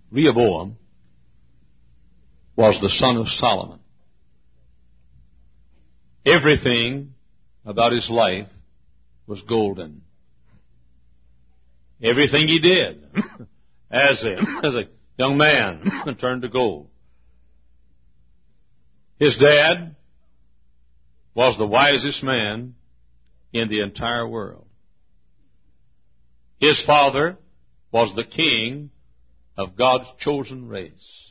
Rehoboam was the son of Solomon. Everything about his life was golden. Everything he did as a young man turned to gold. His dad was the wisest man in the entire world. His father was the king of God's chosen race.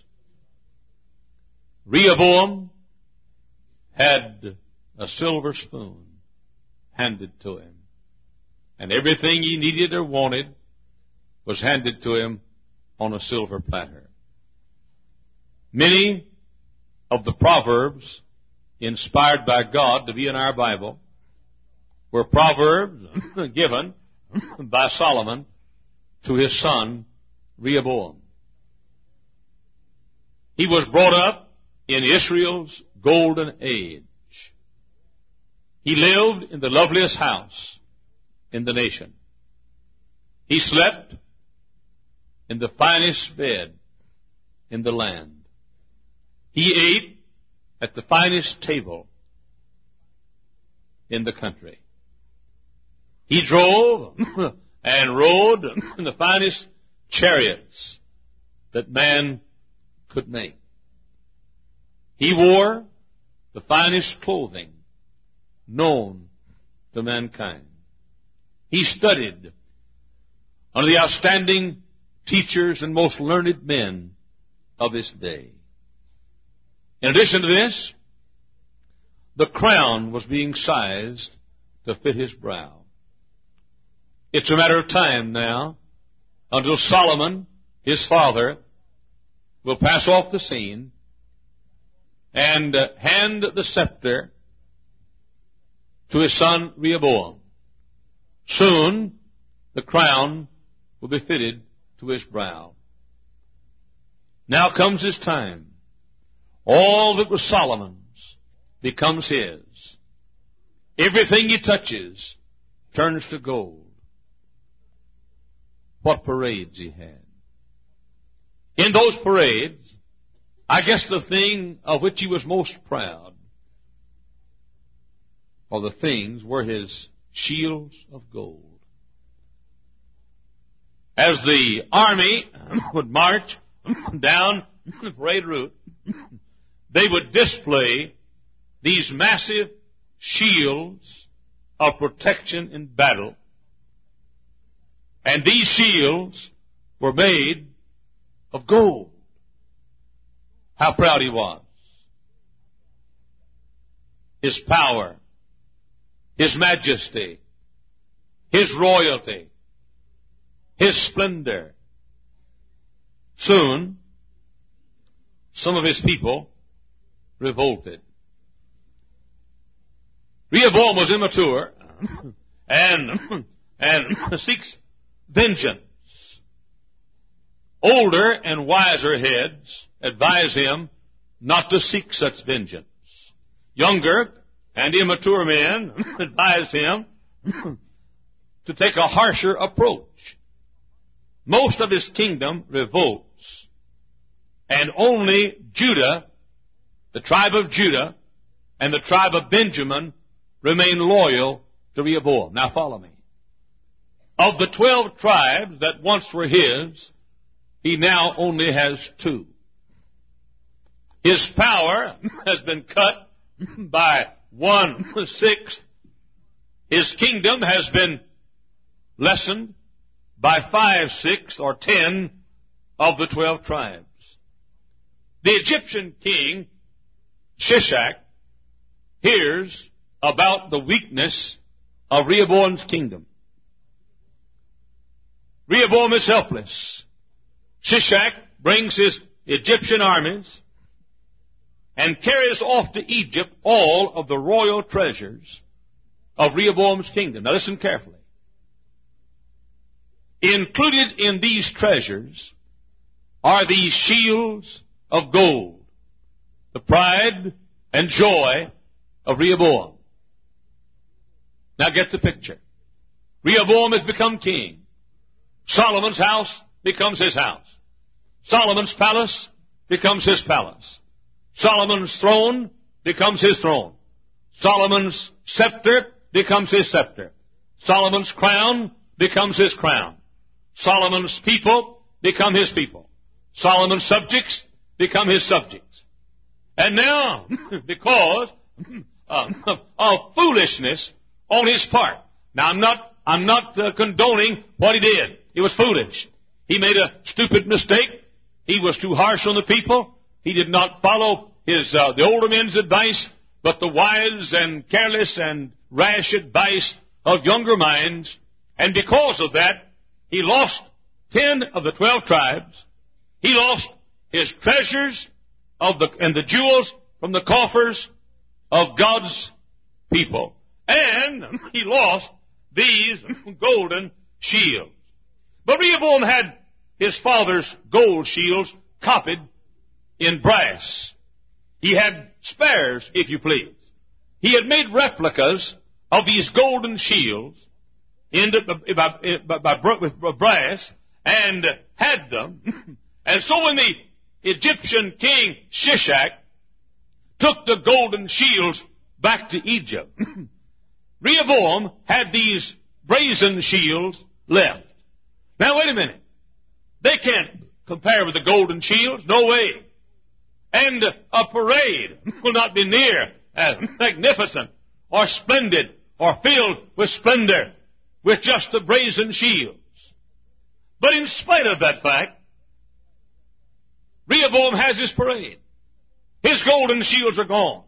Rehoboam had a silver spoon handed to him, and everything he needed or wanted was handed to him on a silver platter. Many of the proverbs inspired by God to be in our Bible were proverbs given by Solomon to his son Rehoboam. He was brought up in Israel's golden age. He lived in the loveliest house in the nation. He slept in the finest bed in the land. He ate at the finest table in the country. He drove and rode in the finest chariots that man could make. He wore the finest clothing known to mankind. He studied under the outstanding teachers and most learned men of his day. In addition to this, the crown was being sized to fit his brow. It's a matter of time now until Solomon, his father, will pass off the scene and hand the scepter to his son Rehoboam. Soon, the crown will be fitted to his brow. Now comes his time. All that was Solomon's becomes his. Everything he touches turns to gold. What parades he had. In those parades, I guess the thing of which he was most proud, or the things, were his shields of gold. As the army would march down the parade route, they would display these massive shields of protection in battle. And these shields were made of gold. How proud he was. His power, his majesty, his royalty, his splendor. Soon, some of his people revolted. Rehoboam was immature and seeks vengeance. Older and wiser heads advise him not to seek such vengeance. Younger and immature men advise him to take a harsher approach. Most of his kingdom revolts, and only Judah, the tribe of Judah, and the tribe of Benjamin remain loyal to Rehoboam. Now follow me. Of the 12 tribes that once were his, he now only has 2. His power has been cut by 1/6. His kingdom has been lessened by 5/6 or 10 of the 12 tribes. The Egyptian king, Shishak, hears about the weakness of Rehoboam's kingdom. Rehoboam is helpless. Shishak brings his Egyptian armies and carries off to Egypt all of the royal treasures of Rehoboam's kingdom. Now listen carefully. Included in these treasures are these shields of gold, the pride and joy of Rehoboam. Now get the picture. Rehoboam has become king. Solomon's house becomes his house. Solomon's palace becomes his palace. Solomon's throne becomes his throne. Solomon's scepter becomes his scepter. Solomon's crown becomes his crown. Solomon's people become his people. Solomon's subjects become his subjects. And now, because of foolishness on his part. Now, I'm not condoning what he did. It was foolish. He made a stupid mistake. He was too harsh on the people. He did not follow the older men's advice, but the wise and careless and rash advice of younger minds. And because of that, he lost 10 of the 12 tribes. He lost his treasures and the jewels from the coffers of God's people. And he lost these golden shields. But Rehoboam had his father's gold shields copied in brass. He had spares, if you please. He had made replicas of these golden shields with brass and had them. And so when the Egyptian king Shishak took the golden shields back to Egypt, Rehoboam had these brazen shields left. Now wait a minute. They can't compare with the golden shields. No way. And a parade will not be near as magnificent or splendid or filled with splendor with just the brazen shields. But in spite of that fact, Rehoboam has his parade. His golden shields are gone.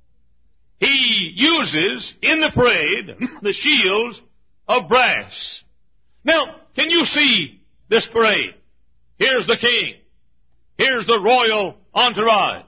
He uses in the parade the shields of brass. Now, can you see this parade? Here's the king. Here's the royal entourage.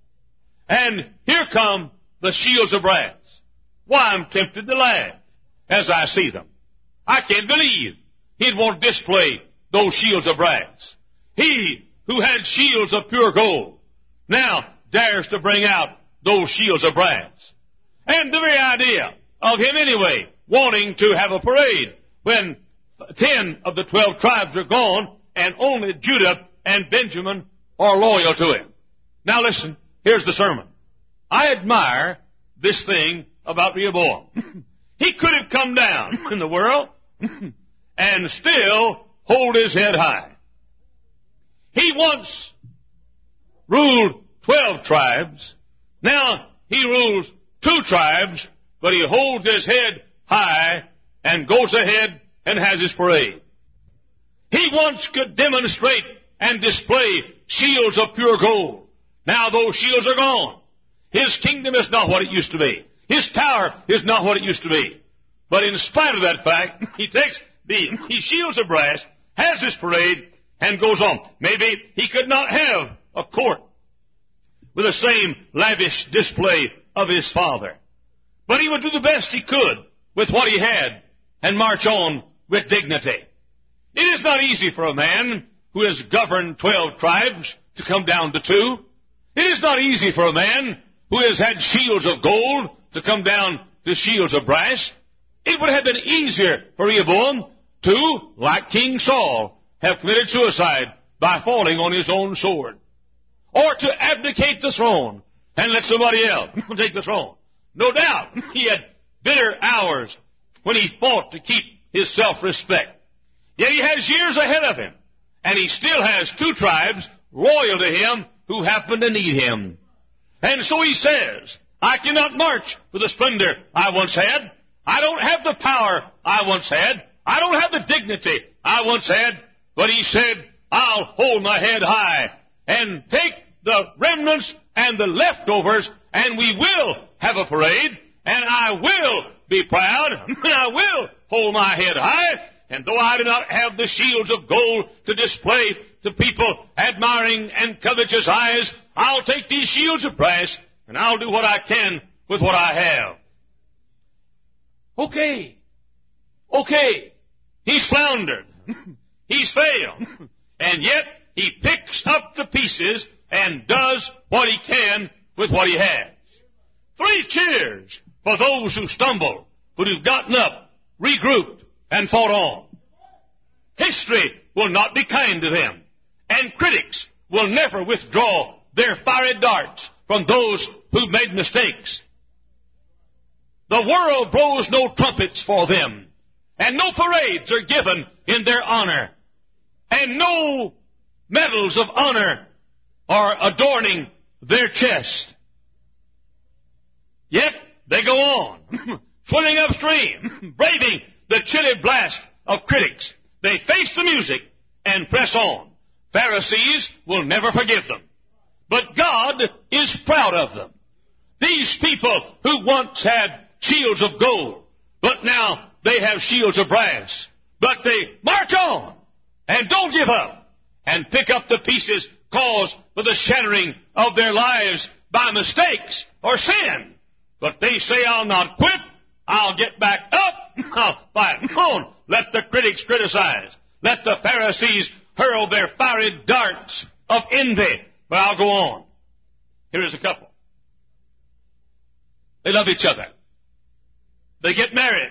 And here come the shields of brass. Why, I'm tempted to laugh as I see them. I can't believe he'd want to display those shields of brass. He who had shields of pure gold now dares to bring out those shields of brass. And the very idea of him anyway wanting to have a parade when 10 of the 12 tribes are gone and only Judah and Benjamin are loyal to him. Now listen, here's the sermon. I admire this thing about Rehoboam. He could have come down in the world and still hold his head high. He once ruled 12 tribes. Now he rules 2 tribes, but he holds his head high and goes ahead and has his parade. He once could demonstrate and display shields of pure gold. Now those shields are gone. His kingdom is not what it used to be. His tower is not what it used to be. But in spite of that fact, he takes the shields of brass, has his parade, and goes on. Maybe he could not have a court with the same lavish display of his father. But he would do the best he could with what he had and march on with dignity. It is not easy for a man who has governed 12 tribes to come down to 2. It is not easy for a man who has had shields of gold to come down to shields of brass. It would have been easier for Rehoboam to, like King Saul, have committed suicide by falling on his own sword. Or to abdicate the throne and let somebody else take the throne. No doubt he had bitter hours when he fought to keep his self-respect. Yet he has years ahead of him. And he still has 2 tribes loyal to him who happen to need him. And so he says, I cannot march with the splendor I once had. I don't have the power I once had. I don't have the dignity I once had. But he said, I'll hold my head high and take the remnants and the leftovers, and we will have a parade, and I will be proud, and I will hold my head high. And though I do not have the shields of gold to display to people admiring and covetous eyes, I'll take these shields of brass, and I'll do what I can with what I have. Okay. He's floundered. He's failed. And yet, he picks up the pieces and does what he can with what he has. 3 cheers for those who stumbled, but who've gotten up, regrouped, and fought on. History will not be kind to them. And and critics will never withdraw their fiery darts from those who've made mistakes. The world blows no trumpets for them, and no parades are given in their honor, and no medals of honor are adorning their chest. Yet they go on, swimming upstream, braving the chilly blast of critics. They face the music and press on. Pharisees will never forgive them, but God is proud of them. These people who once had shields of gold, but now they have shields of brass. But they march on and don't give up and pick up the pieces caused by the shattering of their lives by mistakes or sin. But they say, I'll not quit. I'll get back up. I'll fight on. Let the critics criticize. Let the Pharisees hurl their fiery darts of envy. But I'll go on. Here is a couple. They love each other. They get married.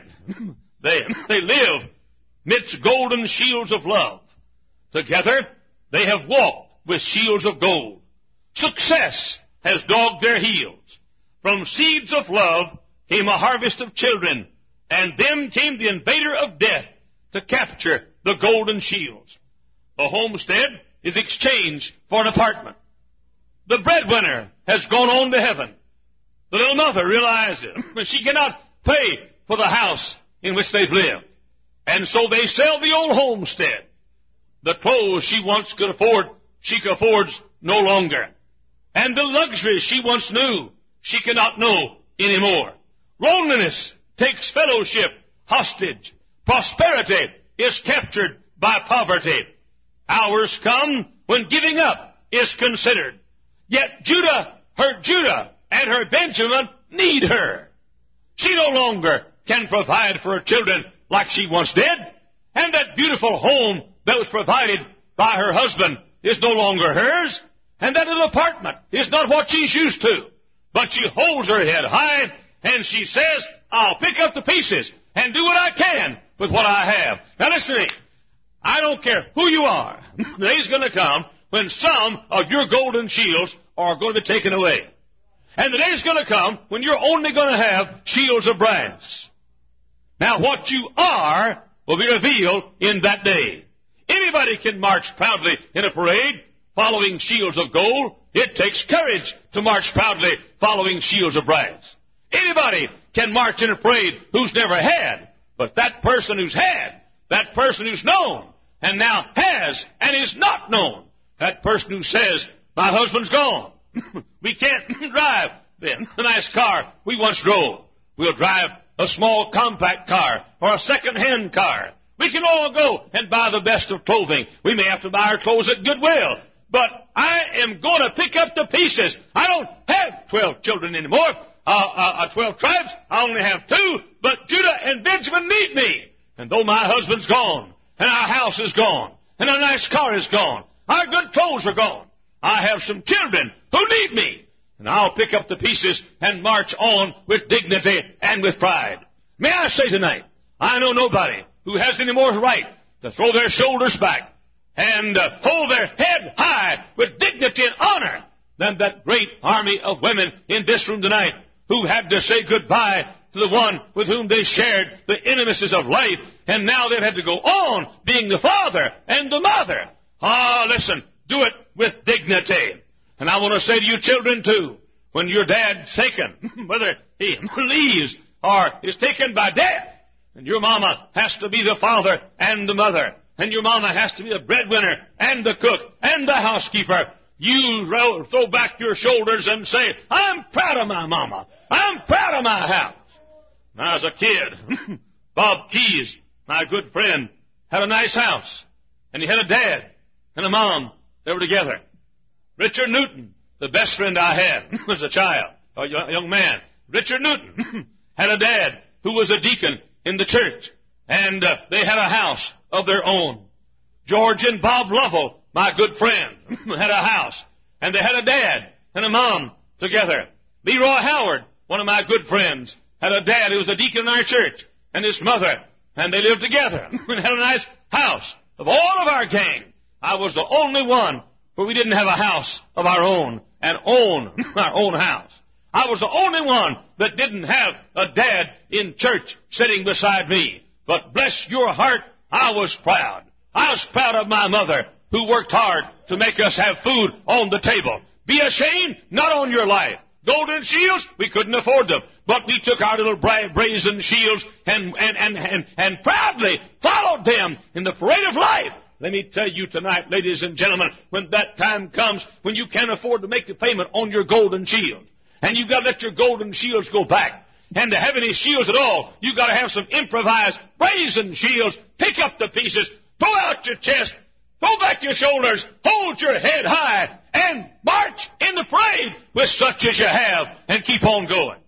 They live midst golden shields of love. Together, they have walked with shields of gold. Success has dogged their heels. From seeds of love came a harvest of children, and then came the invader of death to capture the golden shields. A homestead is exchanged for an apartment. The breadwinner has gone on to heaven. The little mother realizes that she cannot pay for the house in which they've lived. And so they sell the old homestead. The clothes she once could afford, she affords no longer. And the luxuries she once knew, she cannot know anymore. Loneliness takes fellowship hostage. Prosperity is captured by poverty. Hours come when giving up is considered. Yet Judah and her Benjamin need her. She no longer can provide for her children like she once did. And that beautiful home that was provided by her husband is no longer hers. And that little apartment is not what she's used to. But she holds her head high and she says, I'll pick up the pieces and do what I can with what I have. Now listen to me. I don't care who you are. The day's going to come when some of your golden shields are going to be taken away. And the day's going to come when you're only going to have shields of brass. Now what you are will be revealed in that day. Anybody can march proudly in a parade following shields of gold. It takes courage to march proudly following shields of brass. Anybody can march in a parade who's never had. But that person who's had, that person who's known, and now has and is not known, that person who says, my husband's gone. We can't drive the nice car we once drove. We'll drive a small compact car or a second-hand car. We can all go and buy the best of clothing. We may have to buy our clothes at Goodwill. But I am going to pick up the pieces. I don't have 12 children anymore. 12 tribes. I only have 2. But Judah and Benjamin need me. And though my husband's gone, and our house is gone, and our nice car is gone, our good clothes are gone, I have some children who need me. And I'll pick up the pieces and march on with dignity and with pride. May I say tonight, I know nobody who has any more right to throw their shoulders back and hold their head high with dignity and honor than that great army of women in this room tonight who had to say goodbye to the one with whom they shared the intimacies of life, and now they've had to go on being the father and the mother. Listen, do it with dignity. And I want to say to you children too, when your dad's taken, whether he leaves or is taken by death, and your mama has to be the father and the mother, and your mama has to be the breadwinner and the cook and the housekeeper, you throw back your shoulders and say, I'm proud of my mama. I'm proud of my house. When I was a kid, Bob Keys, my good friend, had a nice house. And he had a dad and a mom. They were together. Richard Newton, the best friend I had as a child, a young man. Richard Newton had a dad who was a deacon in the church. And they had a house of their own. George and Bob Lovell, my good friend, had a house. And they had a dad and a mom together. Leroy Howard, one of my good friends, had a dad who was a deacon in our church, and his mother, and they lived together and had a nice house. Of all of our gang, I was the only one where we didn't have a house of our own and own our own house. I was the only one that didn't have a dad in church sitting beside me. But bless your heart, I was proud. I was proud of my mother who worked hard to make us have food on the table. Be ashamed? Not on your life. Golden shields? We couldn't afford them. But we took our little brazen shields and proudly followed them in the parade of life. Let me tell you tonight, ladies and gentlemen, when that time comes, when you can't afford to make the payment on your golden shield, and you've got to let your golden shields go back, and to have any shields at all, you've got to have some improvised brazen shields. Pick up the pieces, throw out your chest, throw back your shoulders, hold your head high, and march in the parade with such as you have, and keep on going.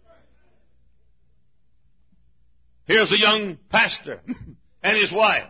Here's a young pastor and his wife.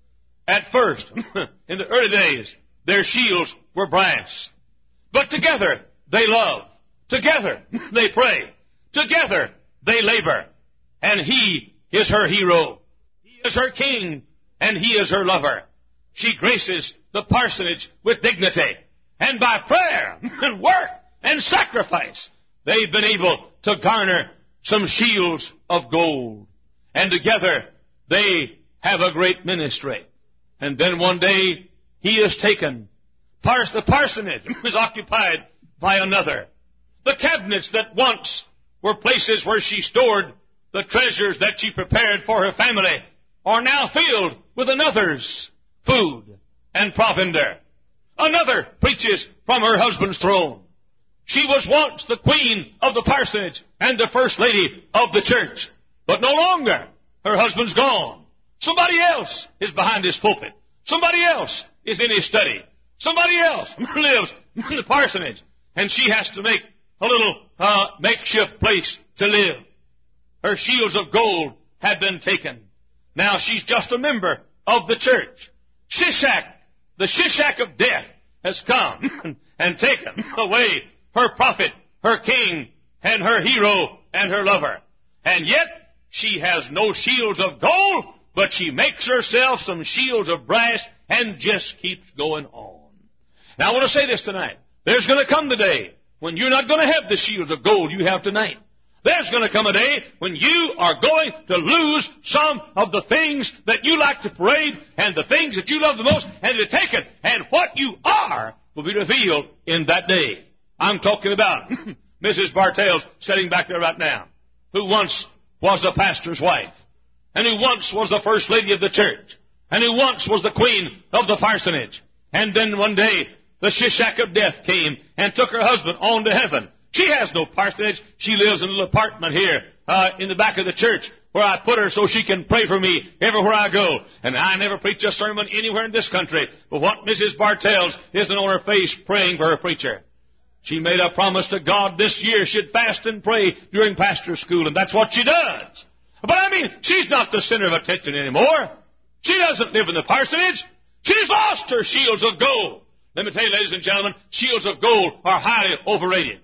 At first, in the early days, their shields were brass. But together, they love. Together, they pray. Together, they labor. And he is her hero. He is her king, and he is her lover. She graces the parsonage with dignity. And by prayer and work and sacrifice, they've been able to garner some shields of gold. And together, they have a great ministry. And then one day, he is taken. The parsonage is occupied by another. The cabinets that once were places where she stored the treasures that she prepared for her family are now filled with another's food and provender. Another preaches from her husband's throne. She was once the queen of the parsonage and the first lady of the church. But no longer. Her husband's gone. Somebody else is behind his pulpit. Somebody else is in his study. Somebody else lives in the parsonage. And she has to make a little makeshift place to live. Her shields of gold had been taken. Now she's just a member of the church. Shishak, the Shishak of death, has come and taken away her prophet, her king, and her hero, and her lover. And yet, she has no shields of gold, but she makes herself some shields of brass and just keeps going on. Now I want to say this tonight. There's going to come the day when you're not going to have the shields of gold you have tonight. There's going to come a day when you are going to lose some of the things that you like to parade and the things that you love the most and to take it. And what you are will be revealed in that day. I'm talking about Mrs. Bartels sitting back there right now, who once was the pastor's wife, and who once was the first lady of the church, and who once was the queen of the parsonage. And then one day, the Shishak of death came and took her husband on to heaven. She has no parsonage. She lives in a little apartment here in the back of the church where I put her so she can pray for me everywhere I go. And I never preach a sermon anywhere in this country but what Mrs. Bartels isn't on her face praying for her preacher. She made a promise to God this year she'd fast and pray during pastor school, and that's what she does. But I mean, she's not the center of attention anymore. She doesn't live in the parsonage. She's lost her shields of gold. Let me tell you, ladies and gentlemen, shields of gold are highly overrated.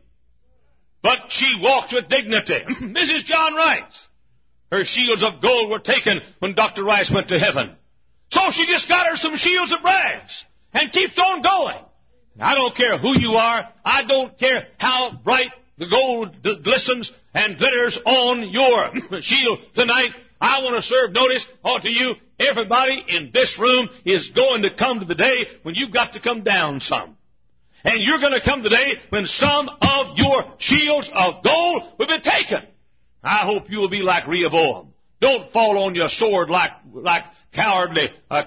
But she walks with dignity. Mrs. John Rice, her shields of gold were taken when Dr. Rice went to heaven. So she just got her some shields of brass and keeps on going. I don't care who you are. I don't care how bright the gold glistens and glitters on your shield tonight. I want to serve notice to you. Everybody in this room is going to come to the day when you've got to come down some. And you're going to come the day when some of your shields of gold will be taken. I hope you will be like Rehoboam. Don't fall on your sword like cowardly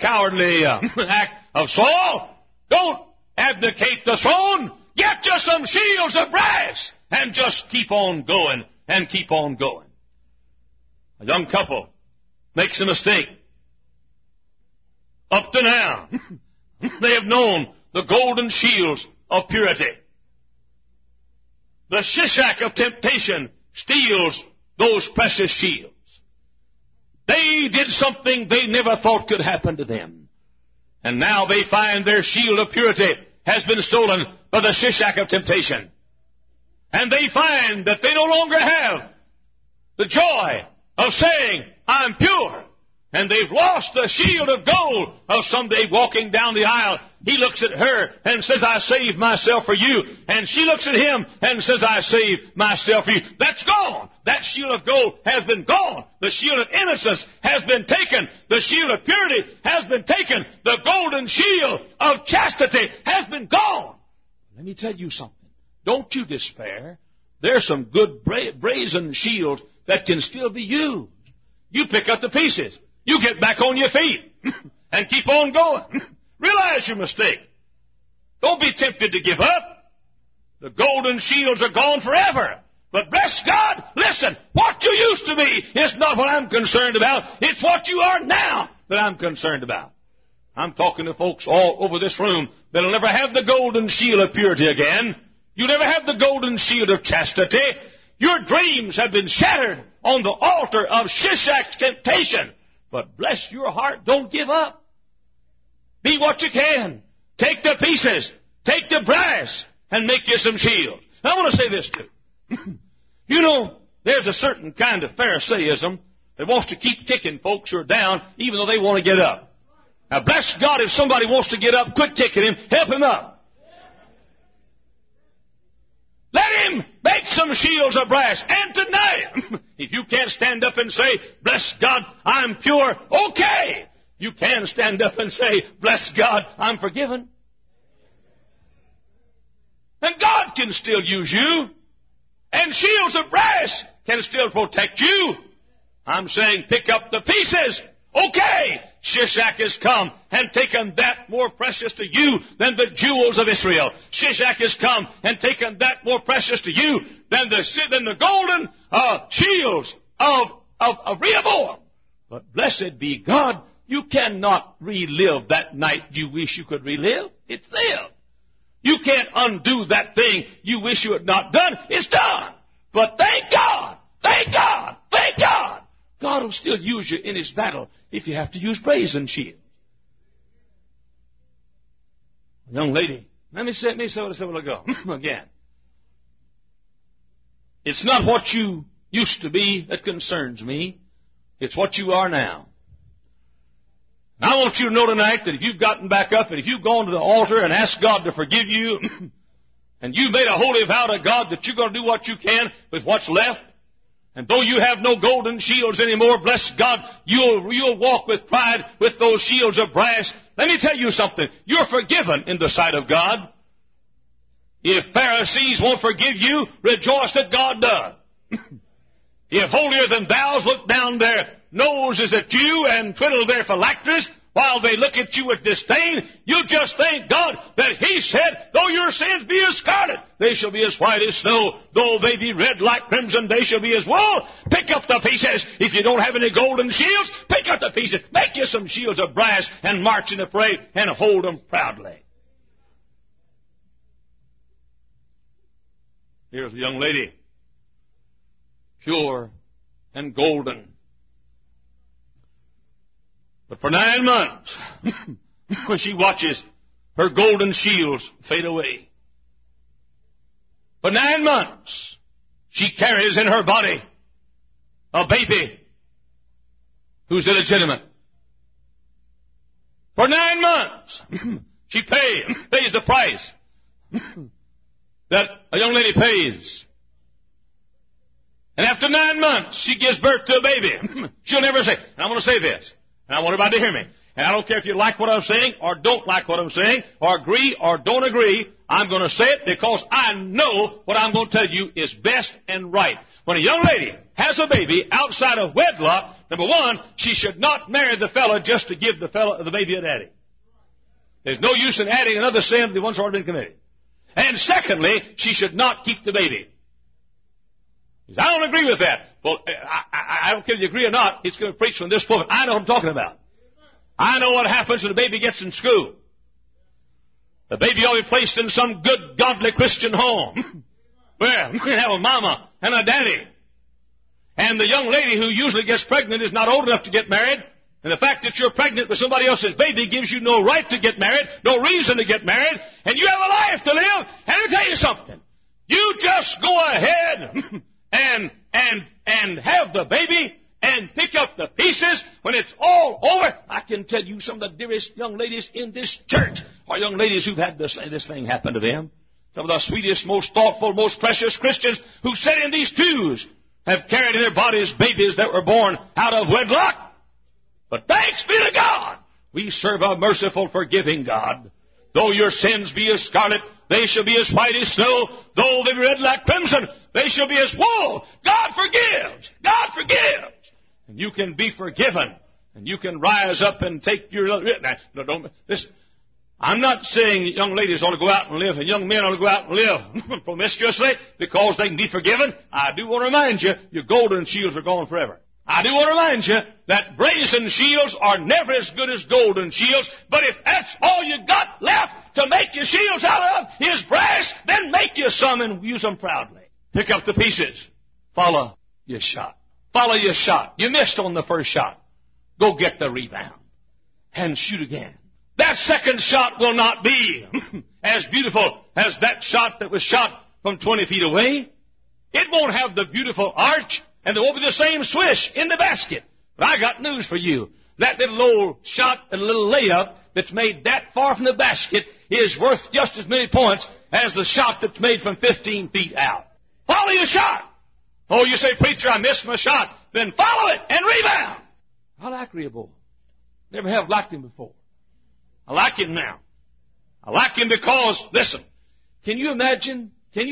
act of Saul. Don't abdicate the throne. Get you some shields of brass and just keep on going and keep on going. A young couple makes a mistake. Up to now, they have known the golden shields of purity. The Shishak of temptation steals those precious shields. They did something they never thought could happen to them. And now they find their shield of purity has been stolen by the Shishak of temptation. And they find that they no longer have the joy of saying, I'm pure. And they've lost the shield of gold of someday walking down the aisle. He looks at her and says, I saved myself for you. And she looks at him and says, I saved myself for you. That's gone. That shield of gold has been gone. The shield of innocence has been taken. The shield of purity has been taken. The golden shield of chastity has been gone. Let me tell you something. Don't you despair. There's some good brazen shields that can still be used. You pick up the pieces. You get back on your feet and keep on going. Realize your mistake. Don't be tempted to give up. The golden shields are gone forever. But bless God, listen, what you used to be is not what I'm concerned about. It's what you are now that I'm concerned about. I'm talking to folks all over this room that'll never have the golden shield of purity again. You'll never have the golden shield of chastity. Your dreams have been shattered on the altar of Shishak's temptation. But bless your heart, don't give up. Be what you can. Take the pieces, take the brass, and make you some shields. Now, I want to say this too. You know, there's a certain kind of Pharisaism that wants to keep kicking folks who are down even though they want to get up. Now, bless God, if somebody wants to get up, quit kicking him, help him up. Let him make some shields of brass. And tonight, if you can't stand up and say, bless God, I'm pure, okay. You can stand up and say, bless God, I'm forgiven. And God can still use you. And shields of brass can still protect you. I'm saying pick up the pieces. Okay, Shishak has come and taken that more precious to you than the jewels of Israel. Shishak has come and taken that more precious to you than the golden shields of Rehoboam. But blessed be God, you cannot relive that night you wish you could relive. It's there. You can't undo that thing you wish you had not done. It's done. But thank God, thank God, thank God. God will still use you in His battle if you have to use brazen shields. Young lady, let me say what I said a while ago again. It's not what you used to be that concerns me. It's what you are now. And I want you to know tonight that if you've gotten back up and if you've gone to the altar and asked God to forgive you and you've made a holy vow to God that you're going to do what you can with what's left, and though you have no golden shields anymore, bless God, you'll walk with pride with those shields of brass. Let me tell you something. You're forgiven in the sight of God. If Pharisees won't forgive you, rejoice that God does. If holier than thous look down their noses at you and twiddle their phylacteries while they look at you with disdain, you just thank God that He said, though your sins be as scarlet, they shall be as white as snow. Though they be red like crimson, they shall be as wool. Pick up the pieces. If you don't have any golden shields, pick up the pieces. Make you some shields of brass and march in the parade and hold them proudly. Here's a young lady, pure and golden. But for 9 months, when she watches her golden shields fade away. For 9 months, she carries in her body a baby who's illegitimate. For 9 months, she pays the price that a young lady pays. And after 9 months, she gives birth to a baby. She'll never say, and I'm going to say this, and I want everybody to hear me. And I don't care if you like what I'm saying or don't like what I'm saying or agree or don't agree. I'm going to say it because I know what I'm going to tell you is best and right. When a young lady has a baby outside of wedlock, number one, she should not marry the fellow just to give the baby a daddy. There's no use in adding another sin to the one's already been committed. And secondly, she should not keep the baby. I don't agree with that. Well, I don't care if you agree or not. He's going to preach from this pulpit. I know what I'm talking about. I know what happens when the baby gets in school. The baby ought to be placed in some good, godly Christian home where we can have a mama and a daddy. And the young lady who usually gets pregnant is not old enough to get married. And the fact that you're pregnant with somebody else's baby gives you no right to get married, no reason to get married, and you have a life to live. And let me tell you something. You just go ahead and have the baby and pick up the pieces when it's all over. I can tell you some of the dearest young ladies in this church are young ladies who've had this thing happen to them. Some of the sweetest, most thoughtful, most precious Christians who sit in these pews have carried in their bodies babies that were born out of wedlock. But thanks be to God, we serve a merciful, forgiving God. Though your sins be as scarlet, they shall be as white as snow. Though they be red like crimson, they shall be as wool. God forgives. God forgives. And you can be forgiven. And you can rise up and take your... No, don't listen. I'm not saying young ladies ought to go out and live and young men ought to go out and live promiscuously because they can be forgiven. I do want to remind you, your golden shields are gone forever. I do want to remind you that brazen shields are never as good as golden shields, but if that's all you got left to make your shields out of is brass, then make you some and use them proudly. Pick up the pieces. Follow your shot. Follow your shot. You missed on the first shot. Go get the rebound and shoot again. That second shot will not be as beautiful as that shot that was shot from 20 feet away. It won't have the beautiful arch, and there won't be the same swish in the basket. But I got news for you. That little old shot and little layup that's made that far from the basket is worth just as many points as the shot that's made from 15 feet out. Follow your shot. Oh, you say, preacher, I missed my shot. Then follow it and rebound. I like Rehoboam. Never have liked him before. I like him now. I like him because, listen, can you imagine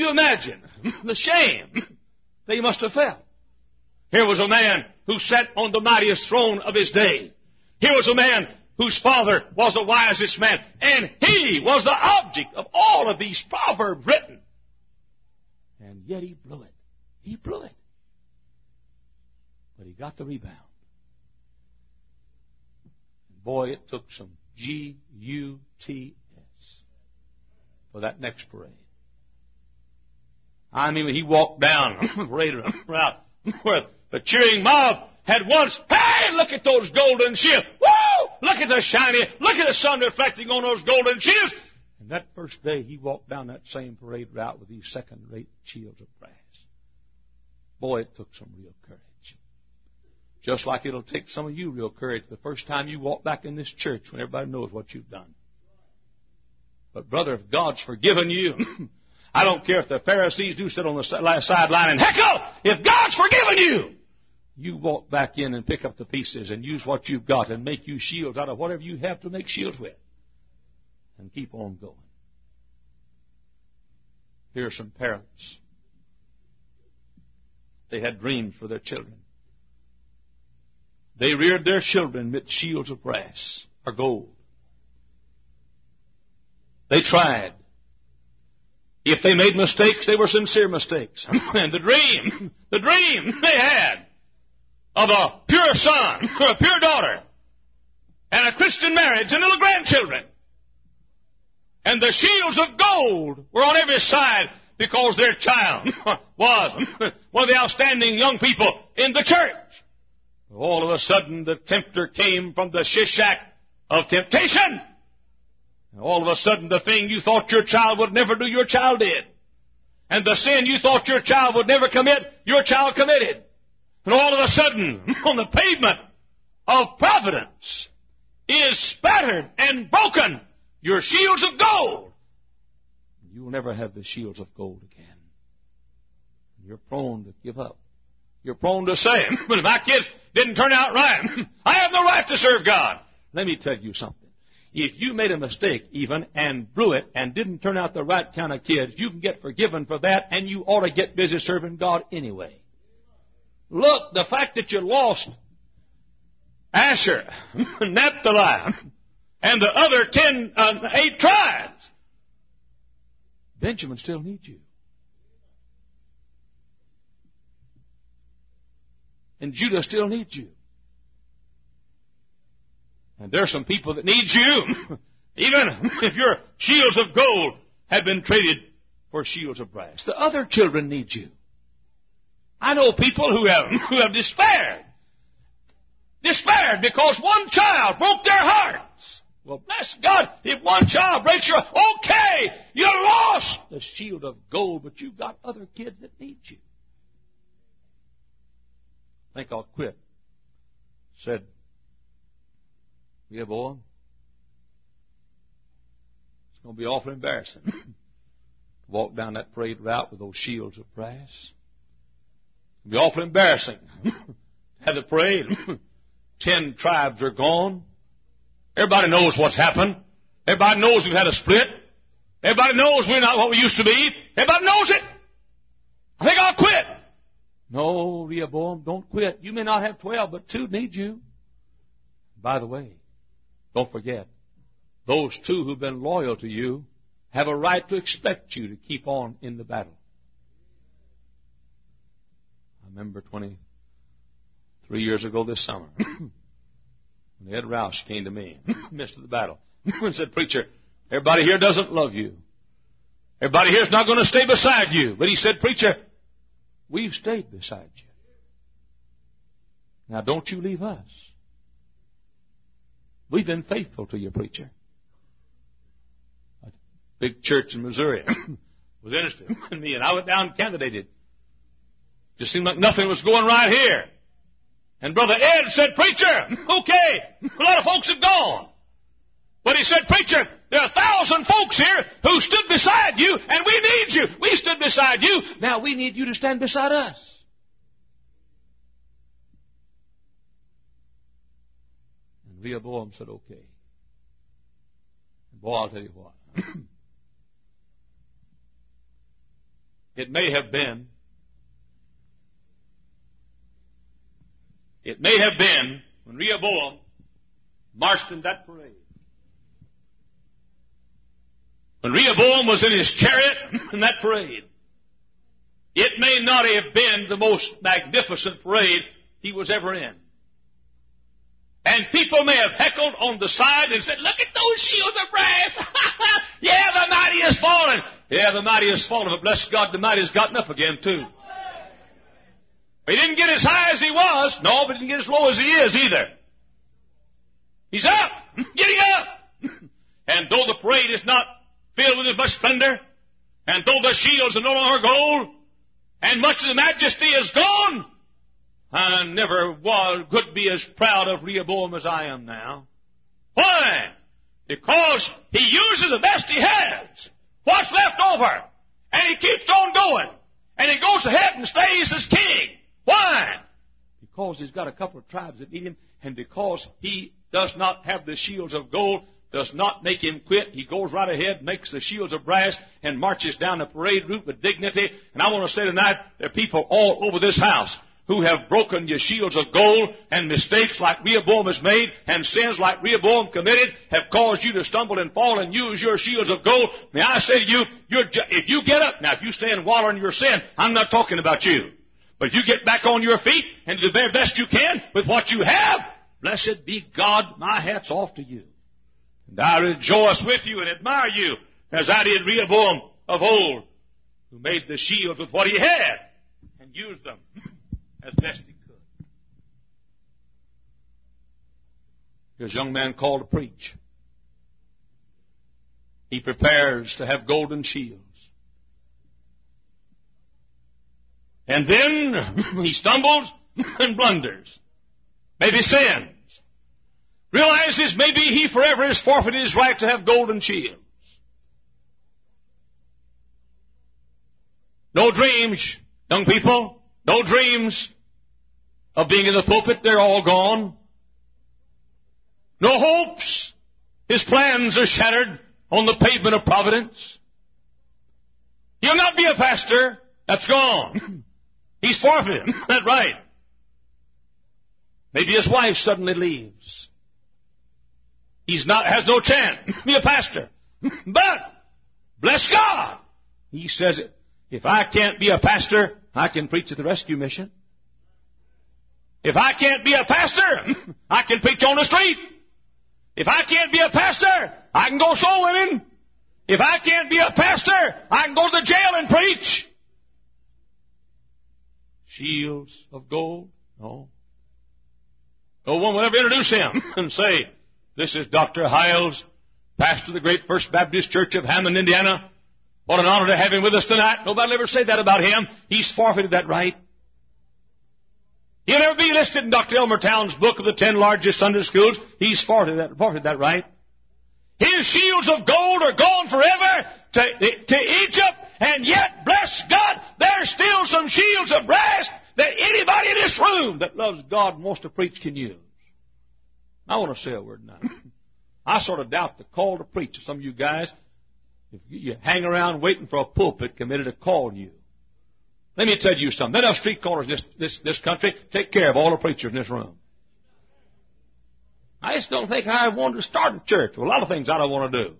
the shame that he must have felt? Here was a man who sat on the mightiest throne of his day. Here was a man whose father was the wisest man, and he was the object of all of these proverbs written. And yet he blew it. He blew it. But he got the rebound. Boy, it took some G-U-T-S for that next parade. I mean, when he walked down the parade route where the cheering mob had once, hey, look at those golden shields. Woo! Look at the shiny, look at the sun reflecting on those golden shields. And that first day, he walked down that same parade route with these second-rate shields of brass. Boy, it took some real courage. Just like it'll take some of you real courage the first time you walk back in this church when everybody knows what you've done. But brother, if God's forgiven you, I don't care if the Pharisees do sit on the sideline and heckle. If God's forgiven you, you walk back in and pick up the pieces and use what you've got and make you shields out of whatever you have to make shields with. And keep on going. Here are some parents. They had dreams for their children. They reared their children amid shields of brass or gold. They tried. If they made mistakes, they were sincere mistakes. And the dream they had of a pure son or a pure daughter and a Christian marriage and little grandchildren. And the shields of gold were on every side because their child was one of the outstanding young people in the church. All of a sudden, the tempter came from the shishak of temptation. And all of a sudden, the thing you thought your child would never do, your child did. And the sin you thought your child would never commit, your child committed. And all of a sudden, on the pavement of providence is spattered and broken your shields of gold. You will never have the shields of gold again. You're prone to give up. You're prone to say, but my kids didn't turn out right. I have no right to serve God. Let me tell you something. If you made a mistake even and blew it and didn't turn out the right kind of kids, you can get forgiven for that and you ought to get busy serving God anyway. Look, the fact that you lost Asher, Naphtali, and the other 8 tribes, Benjamin still needs you. And Judah still needs you. And there are some people that need you, even if your shields of gold have been traded for shields of brass. The other children need you. I know people who have despaired. Despaired because one child broke their hearts. Well, bless God, if one child breaks your heart, okay, you lost the shield of gold, but you've got other kids that need you. I think I'll quit said, Rehoboam, it's going to be awfully embarrassing to walk down that parade route with those shields of brass. It'll be awfully embarrassing to have the parade. 10 tribes are gone. Everybody knows what's happened. Everybody knows we've had a split. Everybody knows we're not what we used to be. Everybody knows it. I think I'll quit. No, Rehoboam, don't quit. You may not have 12, but 2 need you. By the way, don't forget, those 2 who've been loyal to you have a right to expect you to keep on in the battle. I remember 23 years ago this summer, when Ed Roush came to me in the midst of the battle and said, Preacher, everybody here doesn't love you. Everybody here's not going to stay beside you. But he said, Preacher, we've stayed beside you. Now don't you leave us. We've been faithful to you, preacher. A big church in Missouri was interested in me, and I went down and candidated. Just seemed like nothing was going right here. And Brother Ed said, Preacher, okay, a lot of folks have gone. But he said, Preacher, there are 1,000 folks here who stood beside you, and we need you. We stood beside you. Now we need you to stand beside us. And Rehoboam said, okay. And boy, I'll tell you what. It may have been when Rehoboam marched in that parade. When Rehoboam was in his chariot in that parade, it may not have been the most magnificent parade he was ever in. And people may have heckled on the side and said, look at those shields of brass. Yeah, the mighty has fallen. Yeah, the mighty has fallen, but bless God, the mighty has gotten up again too. He didn't get as high as he was. No, but he didn't get as low as he is either. He's up, getting up. And though the parade is not filled with as much splendor, and though the shields are no longer gold, and much of the majesty is gone, I never could be as proud of Rehoboam as I am now. Why? Because he uses the best he has, what's left over, and he keeps on going, and he goes ahead and stays as king. Why? Because he's got a couple of tribes that need him, and because he does not have the shields of gold, does not make him quit. He goes right ahead, makes the shields of brass, and marches down the parade route with dignity. And I want to say tonight, there are people all over this house who have broken your shields of gold, and mistakes like Rehoboam has made, and sins like Rehoboam committed have caused you to stumble and fall and use your shields of gold. May I say to you, if you get up, now if you stay and wallow in your sin, I'm not talking about you. But if you get back on your feet and do the very best you can with what you have, blessed be God, my hat's off to you. And I rejoice with you and admire you as I did Rehoboam of old, who made the shields with what he had and used them as best he could. Here's a young man called to preach. He prepares to have golden shields. And then he stumbles and blunders. Maybe sins. Realizes maybe he forever has forfeited his right to have golden shields. No dreams, young people. No dreams of being in the pulpit. They're all gone. No hopes. His plans are shattered on the pavement of Providence. He'll not be a pastor. That's gone. He's forfeited. That's right. Maybe his wife suddenly leaves. Has no chance to be a pastor. But, bless God, he says, if I can't be a pastor, I can preach at the rescue mission. If I can't be a pastor, I can preach on the street. If I can't be a pastor, I can go soul winning. If I can't be a pastor, I can go to the jail and preach. Shields of gold? No. No one will ever introduce him and say, this is Dr. Hiles, pastor of the great First Baptist Church of Hammond, Indiana. What an honor to have him with us tonight. Nobody will ever say that about him. He's forfeited that right. He'll never be listed in Dr. Elmer Towns' book of the 10 largest Sunday schools. He's forfeited that right. His shields of gold are gone forever to Egypt, and yet, bless God, there's still some shields of brass that anybody in this room that loves God and wants to preach can use. I want to say a word now. I sort of doubt the call to preach of some of you guys. If you hang around waiting for a pulpit committed to call you. Let me tell you something. Let us street corners in this country take care of all the preachers in this room. I just don't think I wanted to start a church. Well, a lot of things I don't want to do.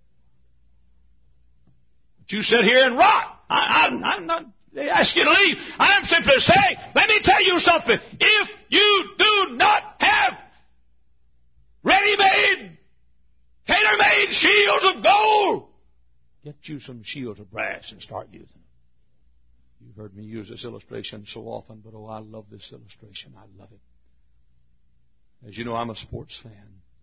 But you sit here and rot. I'm not asking you to leave. I'm simply saying, let me tell you something. If you do not have ready-made, tailor-made shields of gold, get you some shields of brass and start using them. You've heard me use this illustration so often, but I love this illustration. I love it. As you know, I'm a sports fan.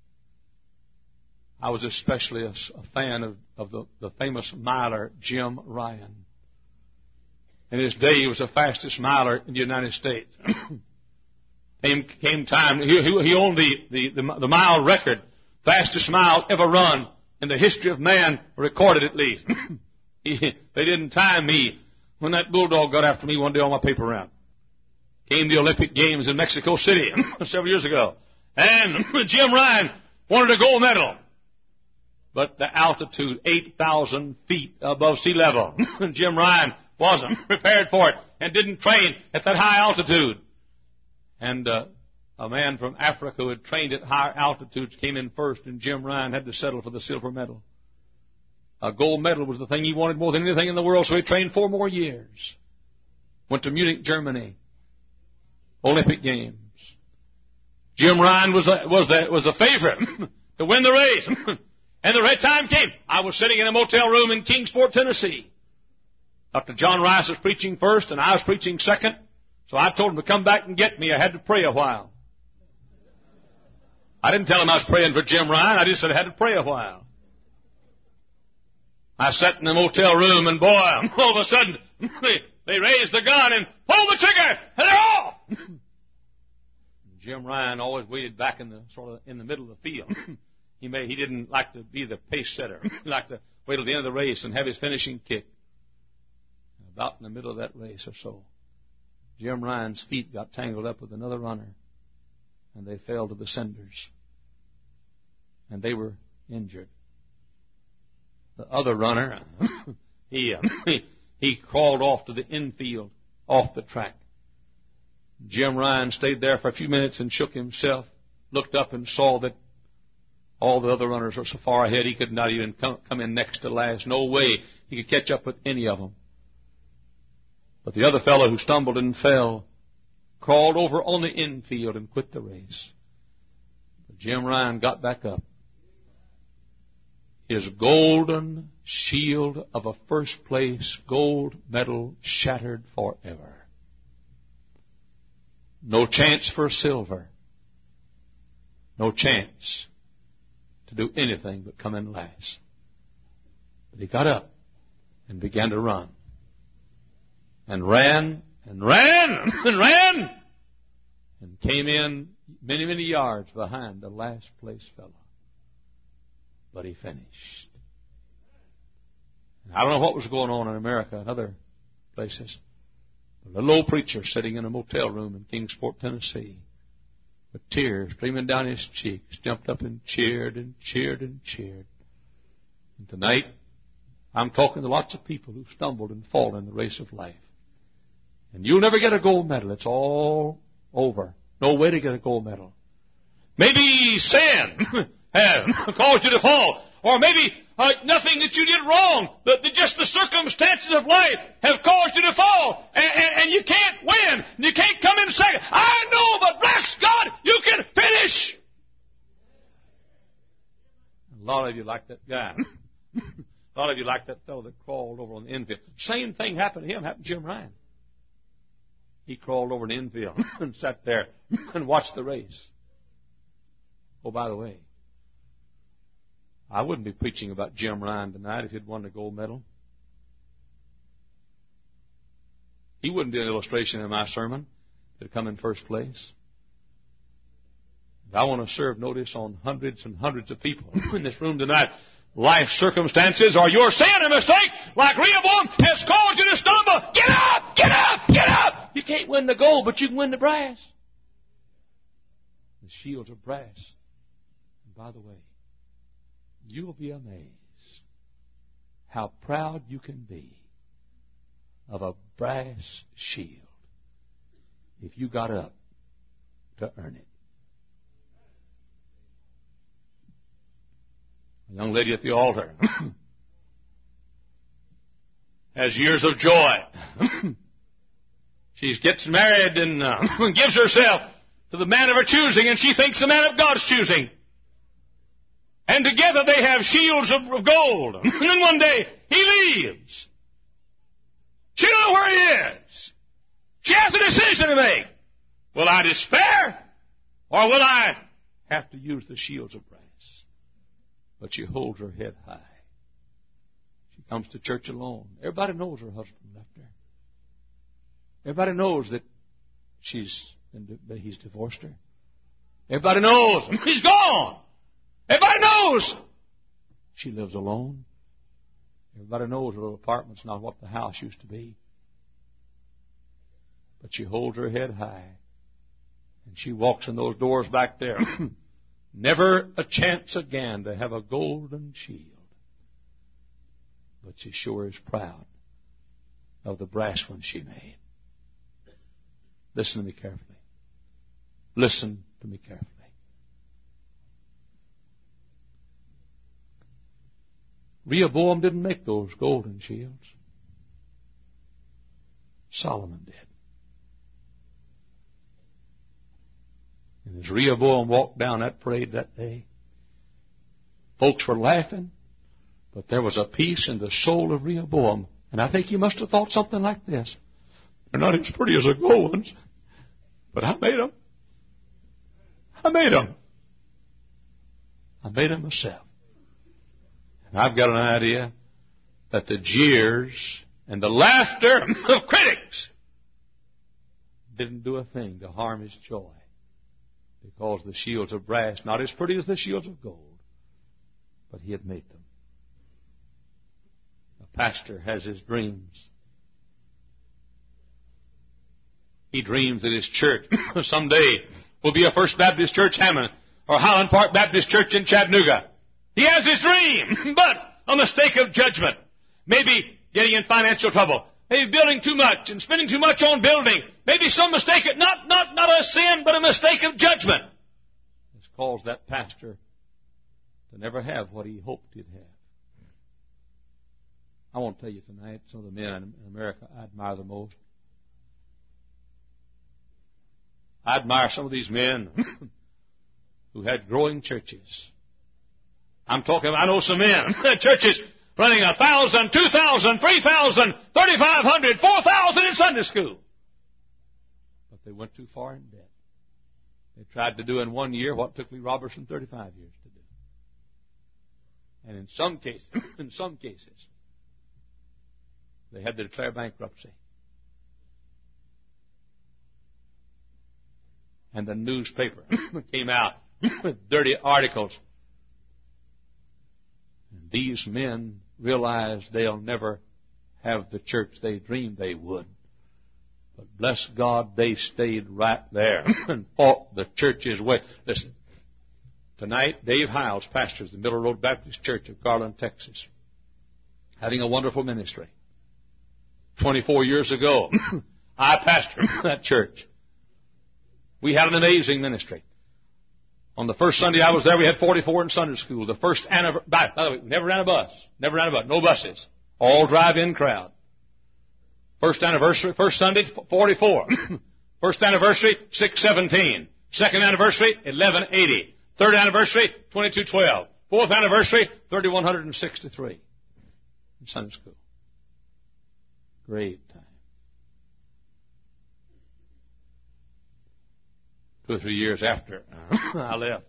I was especially a fan of the famous miler, Jim Ryan. In his day, he was the fastest miler in the United States. Came time, he owned the mile record, fastest mile ever run in the history of man, recorded at least. They didn't time me when that bulldog got after me one day on my paper route. Came the Olympic Games in Mexico City several years ago. And Jim Ryan wanted a gold medal. But the altitude, 8,000 feet above sea level. Jim Ryan wasn't prepared for it and didn't train at that high altitude. And a man from Africa who had trained at higher altitudes came in first, and Jim Ryan had to settle for the silver medal. A gold medal was the thing he wanted more than anything in the world, so he trained 4 more years. Went to Munich, Germany. Olympic Games. Jim Ryan was the favorite to win the race. And the red time came. I was sitting in a motel room in Kingsport, Tennessee. Dr. John Rice was preaching first, and I was preaching second. So I told him to come back and get me. I had to pray a while. I didn't tell him I was praying for Jim Ryan. I just said I had to pray a while. I sat in the motel room, and boy, all of a sudden, they raised the gun and pulled the trigger, and they're off. Jim Ryan always waited back in the middle of the field. He didn't like to be the pace setter. He liked to wait till the end of the race and have his finishing kick. About in the middle of that race or so, Jim Ryan's feet got tangled up with another runner, and they fell to the cinders. And they were injured. The other runner, he crawled off to the infield, off the track. Jim Ryan stayed there for a few minutes and shook himself, looked up and saw that all the other runners were so far ahead he could not even come in next to last. No way he could catch up with any of them. But the other fellow who stumbled and fell crawled over on the infield and quit the race. But Jim Ryan got back up. His golden shield of a first-place gold medal shattered forever. No chance for silver. No chance to do anything but come in last. But he got up and began to run. And ran, and ran, and ran, and came in many, many yards behind the last place fellow. But he finished. And I don't know what was going on in America and other places. A little old preacher sitting in a motel room in Kingsport, Tennessee, with tears streaming down his cheeks, jumped up and cheered and cheered and cheered. And tonight, I'm talking to lots of people who stumbled and fallen in the race of life. And you'll never get a gold medal. It's all over. No way to get a gold medal. Maybe sin has caused you to fall. Or maybe nothing that you did wrong. Just the circumstances of life have caused you to fall. And you can't win. And you can't come in second. I know, but bless God, you can finish. A lot of you like that guy. A lot of you like that fellow that crawled over on the infield. Same thing happened to him, happened to Jim Ryan. He crawled over the infield and sat there and watched the race. Oh, by the way, I wouldn't be preaching about Jim Ryan tonight if he'd won the gold medal. He wouldn't be an illustration in my sermon that come in first place. And I want to serve notice on hundreds and hundreds of people in this room tonight. Life circumstances or your sin or mistake, like Rehoboam, has caused you to stumble. Get up! Get up! Get up! You can't win the gold, but you can win the brass. The shields of brass. And by the way, you'll be amazed how proud you can be of a brass shield if you got up to earn it. A young lady at the altar has years of joy. She gets married and gives herself to the man of her choosing, and she thinks the man of God's choosing. And together they have shields of gold. And then one day he leaves. She don't know where he is. She has a decision to make. Will I despair, or will I have to use the shields of brass? But she holds her head high. She comes to church alone. Everybody knows her husband left her. Everybody knows that he's divorced her. Everybody knows he's gone. Everybody knows she lives alone. Everybody knows her little apartment's not what the house used to be. But she holds her head high. And she walks in those doors back there. Never a chance again to have a golden shield. But she sure is proud of the brass one she made. Listen to me carefully. Listen to me carefully. Rehoboam didn't make those golden shields. Solomon did. And as Rehoboam walked down that parade that day, folks were laughing, but there was a peace in the soul of Rehoboam. And I think he must have thought something like this. They're not as pretty as the gold ones, but I made them. I made them. I made them myself. And I've got an idea that the jeers and the laughter of critics didn't do a thing to harm his joy. Because the shields of brass, not as pretty as the shields of gold, but he had made them. A pastor has his dreams. He dreams that his church someday will be a First Baptist Church Hammond or Highland Park Baptist Church in Chattanooga. He has his dream, but a mistake of judgment. Maybe getting in financial trouble. Maybe building too much and spending too much on building. Maybe some mistake, not a sin, but a mistake of judgment. It's caused that pastor to never have what he hoped he'd have. I want to tell you tonight, some of the men in America I admire the most. I admire some of these men who had growing churches. I know some men, churches running 1,000, 2,000, 3,000, 3,500, 4,000 in Sunday school. But they went too far in debt. They tried to do in 1 year what took Lee Robertson 35 years to do. And in some cases, they had to declare bankruptcy. And the newspaper came out with dirty articles. And these men realized they'll never have the church they dreamed they would. But bless God, they stayed right there and fought the church's way. Listen, tonight Dave Hiles pastors the Middle Road Baptist Church of Garland, Texas, having a wonderful ministry. 24 years ago, I pastored that church. We had an amazing ministry. On the first Sunday I was there, we had 44 in Sunday school. The first anniversary, by the way, we never ran a bus. No buses. All drive-in crowd. First Sunday, 44. First anniversary, 617. Second anniversary, 1180. Third anniversary, 2212. Fourth anniversary, 3163. In Sunday school. Great time. 2 or 3 years after I left,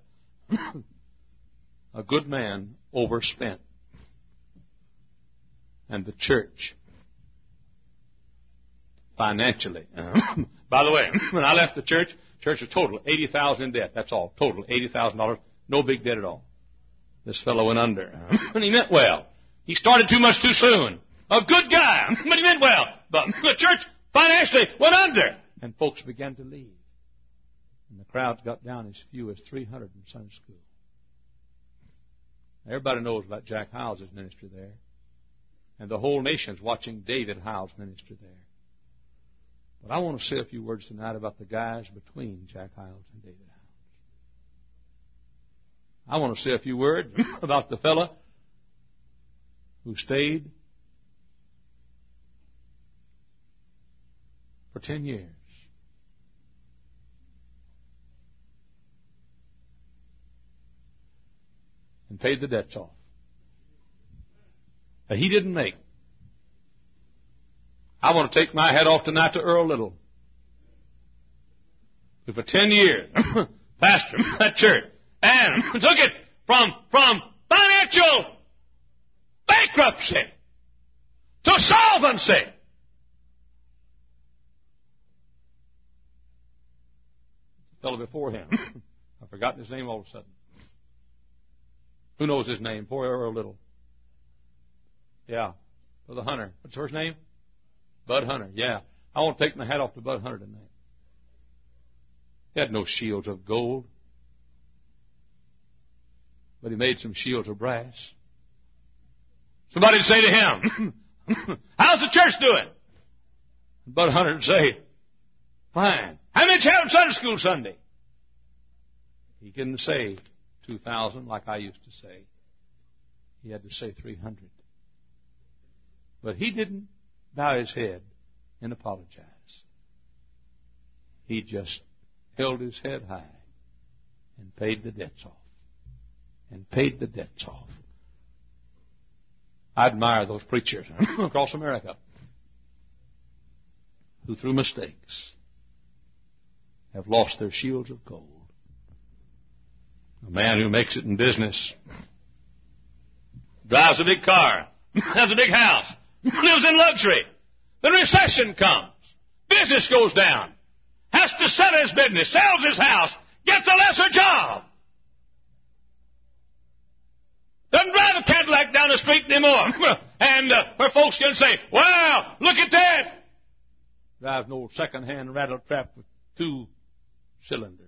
a good man overspent. And the church financially. By the way, when I left the church was total $80,000 in debt. That's all. Total $80,000. No big debt at all. This fellow went under. And he meant well. He started too much too soon. A good guy, but he meant well. But the church financially went under. And folks began to leave. And the crowds got down as few as 300 in Sunday school. Everybody knows about Jack Hyles' ministry there. And the whole nation's watching David Hyles' ministry there. But I want to say a few words tonight about the guys between Jack Hyles and David Hyles. I want to say a few words about the fella who stayed for 10 years. And paid the debts off. That he didn't make. I want to take my hat off tonight to Earl Little, who for 10 years pastored that church and took it from financial bankruptcy to solvency. The fellow before him, I've forgotten his name all of a sudden. Who knows his name? Poor Earl Little. Yeah, for the Hunter. What's his name? Bud Hunter. Yeah, I want to take my hat off to Bud Hunter tonight. He had no shields of gold, but he made some shields of brass. Somebody would say to him, how's the church doing? Bud Hunter would say, fine. How many have Sunday school Sunday? He couldn't say 2,000 like I used to say. He had to say 300. But he didn't bow his head and apologize. He just held his head high and paid the debts off. And paid the debts off. I admire those preachers across America who, through mistakes, have lost their shields of gold. A man who makes it in business, drives a big car, has a big house, lives in luxury. The recession comes. Business goes down. Has to sell his business, sells his house, gets a lesser job. Doesn't drive a Cadillac down the street anymore. And where folks can say, wow, look at that. Drives an old second-hand rattle-trap with 2 cylinders.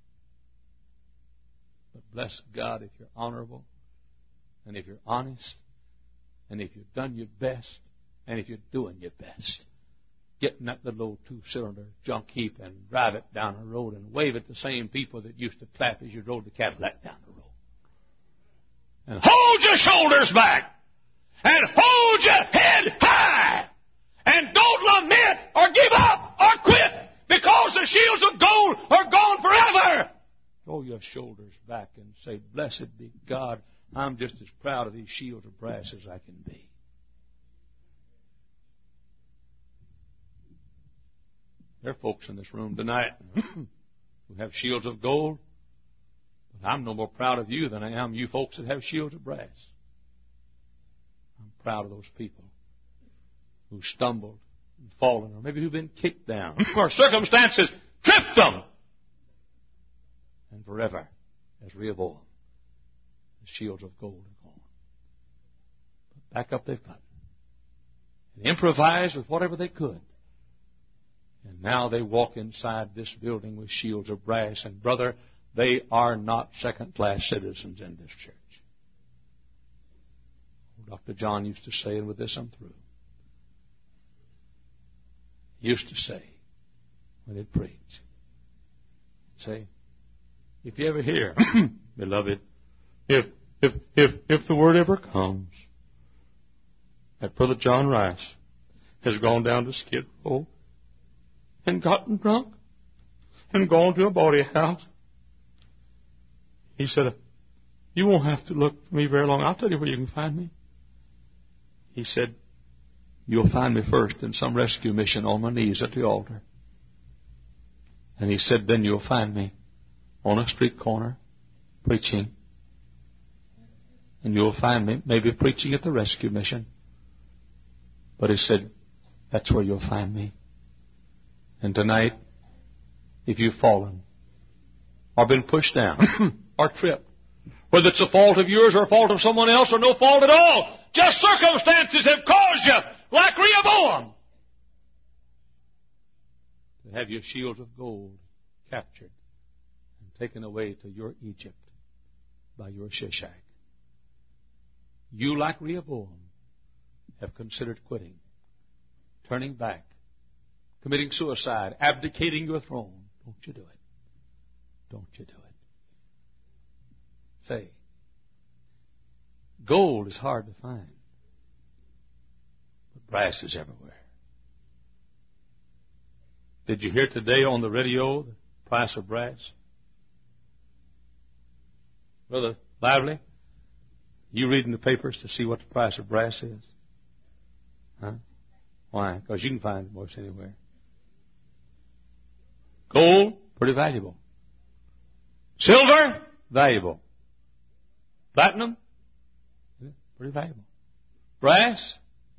But bless God if you're honorable, and if you're honest, and if you've done your best, and if you're doing your best, get in that little old 2-cylinder junk heap and drive it down the road and wave at the same people that used to clap as you drove the Cadillac down the road. And hold your shoulders back. And hold your head high. And don't lament or give up or quit because the shields of gold are gone forever. Throw your shoulders back and say, blessed be God, I'm just as proud of these shields of brass as I can be. There are folks in this room tonight who have shields of gold. But I'm no more proud of you than I am you folks that have shields of brass. I'm proud of those people who stumbled and fallen, or maybe who've been kicked down, or circumstances tripped them. And forever, as Rehoboam, the shields of gold are gone. But back up they've gotten. And improvised with whatever they could. And now they walk inside this building with shields of brass. And brother, they are not second-class citizens in this church. Dr. John used to say, and with this I'm through, he used to say, when he'd preach, say, if you ever hear, beloved, if the word ever comes that Brother John Rice has gone down to Skid Row and gotten drunk and gone to a bawdy house, he said, you won't have to look for me very long. I'll tell you where you can find me. He said, you'll find me first in some rescue mission on my knees at the altar. And he said, then you'll find me on a street corner preaching. And you'll find me maybe preaching at the rescue mission. But he said, that's where you'll find me And tonight, if you've fallen or been pushed down or tripped, whether it's a fault of yours or a fault of someone else or no fault at all, just circumstances have caused you, like Rehoboam, to have your shields of gold captured and taken away to your Egypt by your Shishak. You, like Rehoboam, have considered quitting, turning back, committing suicide, abdicating your throne. Don't you do it. Don't you do it. Say, gold is hard to find, but brass is everywhere. Did you hear today on the radio the price of brass? Brother Lively, you reading the papers to see what the price of brass is? Huh? Why? Because you can find it most anywhere. Gold, pretty valuable. Silver, valuable. Platinum, pretty valuable. Brass,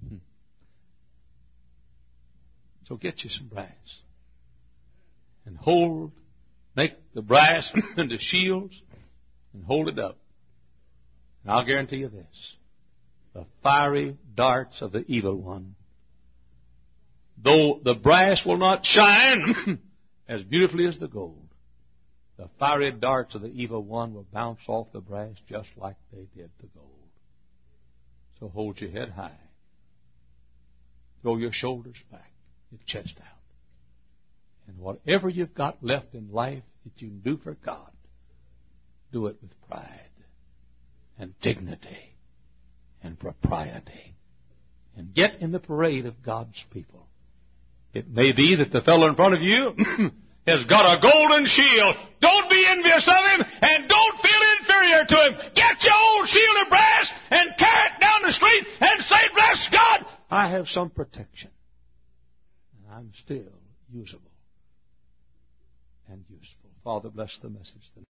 so get you some brass. And make the brass into shields and hold it up. And I'll guarantee you this. The fiery darts of the evil one, though the brass will not shine as beautifully as the gold, the fiery darts of the evil one will bounce off the brass just like they did the gold. So hold your head high. Throw your shoulders back, your chest out. And whatever you've got left in life that you can do for God, do it with pride and dignity and propriety. And get in the parade of God's people. It may be that the fellow in front of you has got a golden shield. Don't be envious of him and don't feel inferior to him. Get your old shield of brass and carry it down the street and say, bless God, I have some protection. And I'm still usable and useful. Father, bless the message tonight.